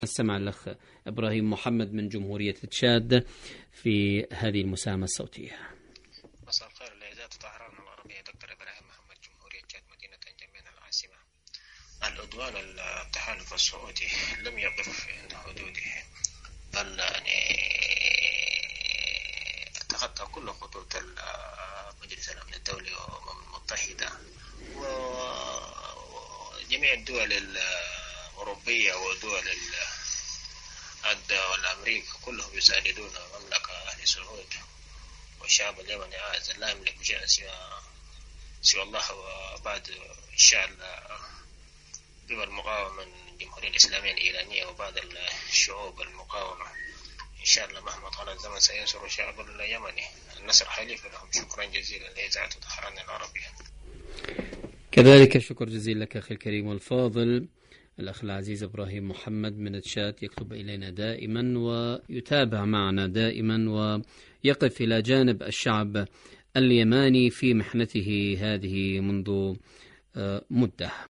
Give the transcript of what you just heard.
نستمع الأخ إبراهيم محمد من جمهورية تشاد في هذه المساهمة الصوتية. مساء الخير لإذاعة طهران العربية. دكتور إبراهيم محمد، جمهورية تشاد، مدينة جمين العاصمة. العدوان التحالف السعودي لم يقف عند حدوده، بل تخطى كل خطوط مجلس الأمن الدولي والأمم المتحدة وجميع الدول الأوروبية ودول والأمريكا كلهم يساندون مملكة أهل سعود والشعب اليمني عاز لا يملك شيئا سوى الله، وبعد إن شاء الله دول المقاومة من الجمهورية الإسلامية الإيرانية وبعض الشعوب المقاومة إن شاء الله مهما طال الزمن سينصر الشعب اليمني. النصر حليف لهم. شكرا جزيلا لإذاعة طهران العربية. كذلك شكر جزيل لك أخي الكريم والفاضل الأخ العزيز إبراهيم محمد من تشاد، يكتب إلينا دائما ويتابع معنا دائما ويقف إلى جانب الشعب اليماني في محنته هذه منذ مدة.